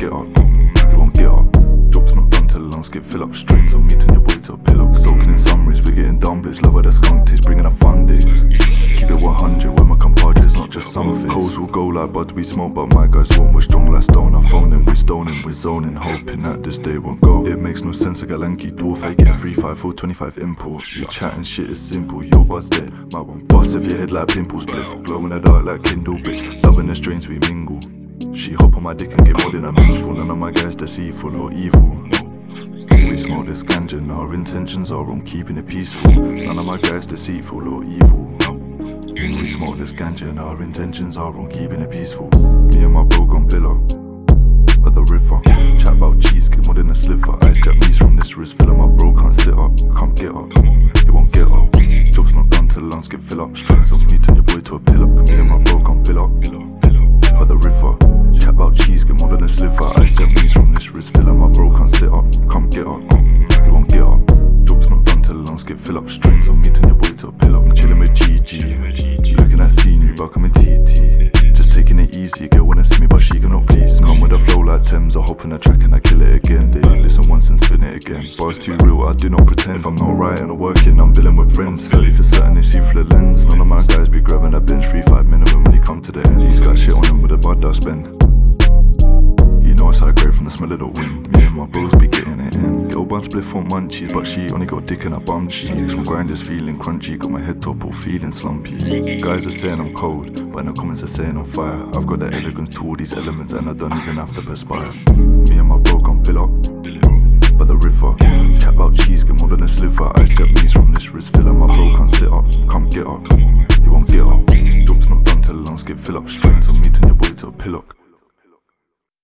get up, he won't get up. Job's not done till the lungs get fill up. Strings on meeting your boy to a pillow. Soaking in summaries, we're getting dumb blitz. Love the skunk taste, bringing a fun days. Keep it 100 with my compadres, not just some things. Hoes will go like bud, we smoke, but my guys won't. We're strong like stone. I phone them, we stoning, we're zoning, hoping that this day won't go. It makes no sense, I got lanky dwarf. I get 3-5 for 25 import. You chatting shit is simple, your buzz dead. My one bust if your head like pimples. Spliff, glow in the dark like Kindle, bitch. Loving the strains we mingle. She hop on my dick and get more than a minstrel. None of my guys deceitful or evil. We smoke this ganja and our intentions are on keeping it peaceful. None of my guys deceitful or evil. We smoke this ganja and our intentions are on keeping it peaceful. Me and my bro gon' pillar at the river. Chat about cheese, get more than a sliver. I Japanese from this wrist, feeling my bro can't sit up. Come get up, he won't get up. Job's not done till the lungs get fill up. Strings on me, turn your boy to a pillar. Me and my bro gon' pillar at the river. Chat about cheese, get more than a sliver. I Japanese from this wrist, feeling my bro can't sit up. Come get up, he won't get up. Job's not done till the lungs get fill up. Strings on me, turn your boy to a pillar. Chillin' with GG, looking at scenery, but I'm in TT. Just taking it easy, girl wanna see me but she cannot please. Come with a flow like Thames, I hop in the track and I kill it again. They listen once and spin it again. Bars too real, I do not pretend. If I'm not right and I'm working, I'm billing with friends. 30 for certain, they see through the lens. None of my guys be grabbing that bench, 3-5 minimum when he come to the end. He's got shit on him with the bud that I spend. You know it's high grade from the smell of the wind. Me and my bros be getting it in. Girl bun spliff on munchies, but she only got dick in her bum cheeks. My grind is feeling crunchy, got my head top all feeling slumpy. Guys are saying I'm cold, but in the comments are saying I'm fire. I've got the elegance to all these elements and I don't even have to perspire. Me and my bro gon' pill up by the river. Chat about cheese, get more than a sliver. I Japanese from this